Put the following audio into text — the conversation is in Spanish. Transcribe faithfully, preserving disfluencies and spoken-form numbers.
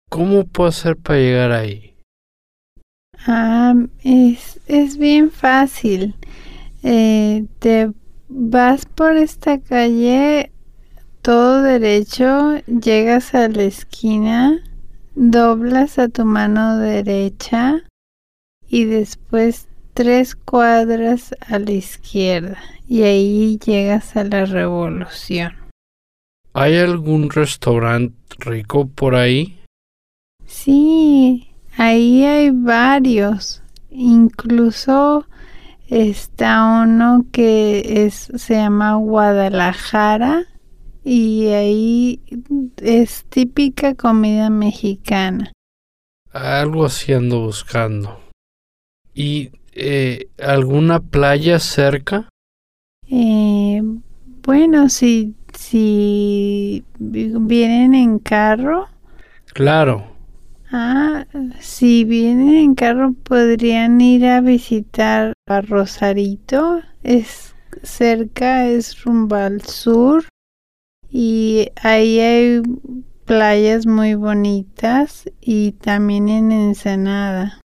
¿Cómo puedo hacer para llegar ahí? Ah, es, es bien fácil. Eh, te vas por esta calle todo derecho, llegas a la esquina, doblas a tu mano derecha y después tres cuadras a la izquierda y ahí llegas a la Revolución. ¿Hay algún restaurante rico por ahí? Sí, ahí hay varios. Incluso está uno que es, se llama Guadalajara y ahí es típica comida mexicana. Algo así ando buscando. ¿Y eh, alguna playa cerca? Eh, bueno, si, si vi- vienen en carro, Claro. ah, si vienen en carro podrían ir a visitar a Rosarito. Es cerca, es rumbo al sur y ahí hay playas muy bonitas y también en Ensenada.